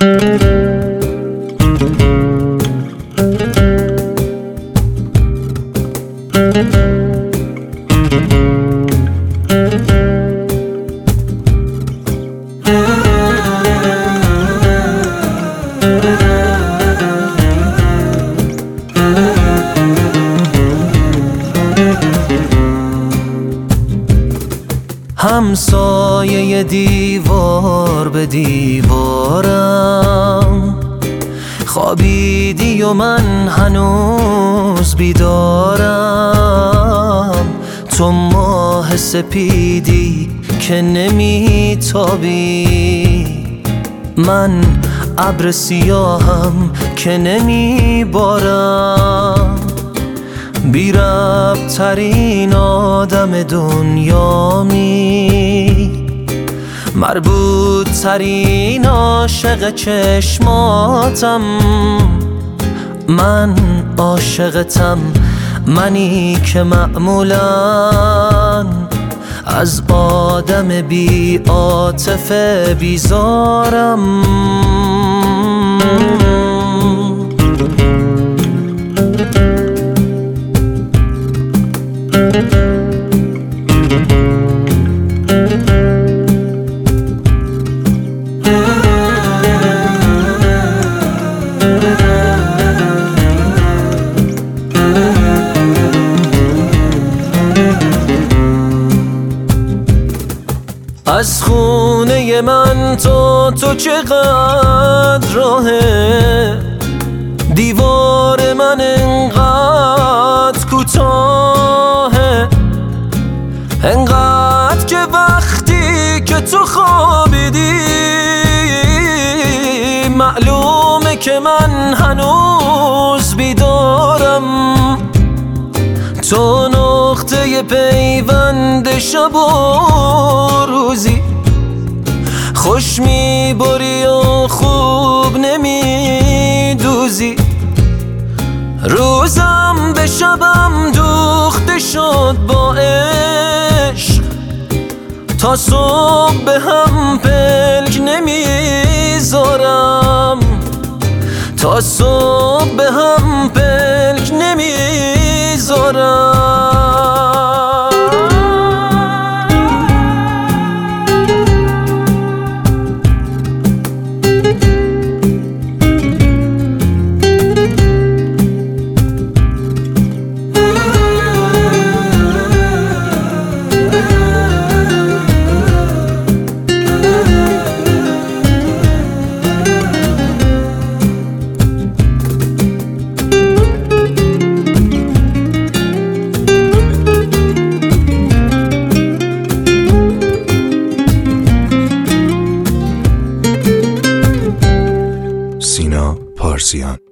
همسایه دیوار به دیوارم خوابیدی و من هنوز بیدارم. تو ماه سپیدی که نمیتابی، من ابر سیاهم که نمیبارم. بی ربط ترین آدم دنیامی، مربوط ترین عاشق چشماتم. من عاشقتم، منی که معمولاً از آدم بی عاطفه بیزارم. از خونه من تو چقدر راهه، دیوار من انقدر کوتاهه، انقدر که وقتی که تو خوابیدی معلومه که من هنوز بیدارم. تو نقطه پیوند شب و روزی، خوش میبری و خوب نمیدوزی. روزم به شبم دوخته شد با عشق، تا صبح به هم پلک نمیذارم، تا صبح به هم پلک نمیذارم. سینا پارسیان.